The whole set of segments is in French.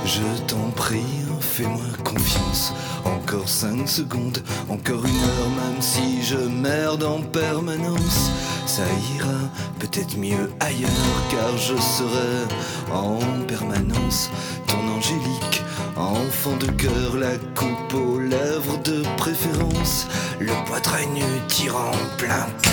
Je t'en prie, fais-moi confiance. Encore 5 secondes, encore 1 heure, même si je merde en permanence. Ça ira peut-être mieux ailleurs, car je serai en permanence ton angélique, enfant de cœur, la coupe aux lèvres de préférence, le poitrail nu tirant plein cœur.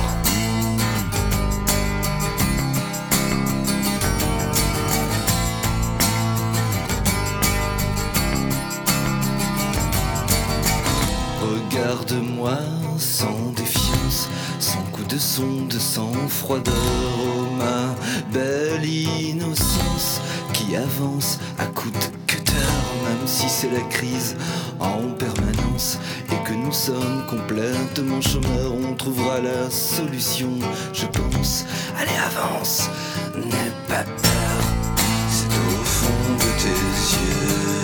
Regarde-moi sans défiance, sans coup de sonde, sans froideur, oh ma belle innocence qui avance à coups de cutter, même si c'est la crise en permanence et que nous sommes complètement chômeurs, on trouvera la solution, je pense. Allez, avance, n'aie pas peur, c'est au fond de tes yeux.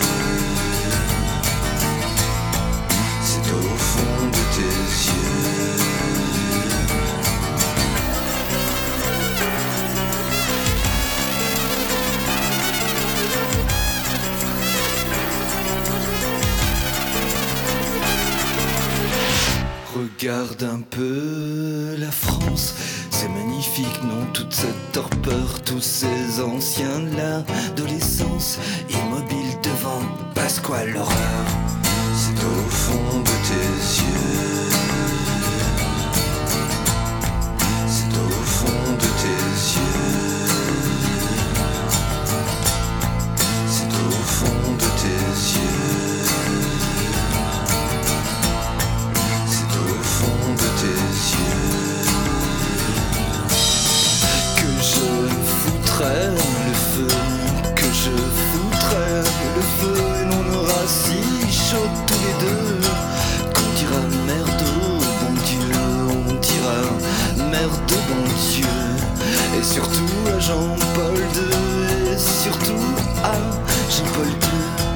Au fond de tes yeux. Regarde un peu la France, c'est magnifique, non, toute cette torpeur, tous ces anciens de l'adolescence, immobiles devant Pasquale l'horreur. C'est au fond de tes yeux. C'est au fond de tes yeux. C'est au fond de tes yeux. C'est au fond de tes yeux que je foutrais le feu, que je foutrais le feu, et l'on aura si chaud tous les deux qu'on dira merde au bon Dieu, on dira merde au bon Dieu, et surtout à Jean-Paul II, et surtout à Jean-Paul II.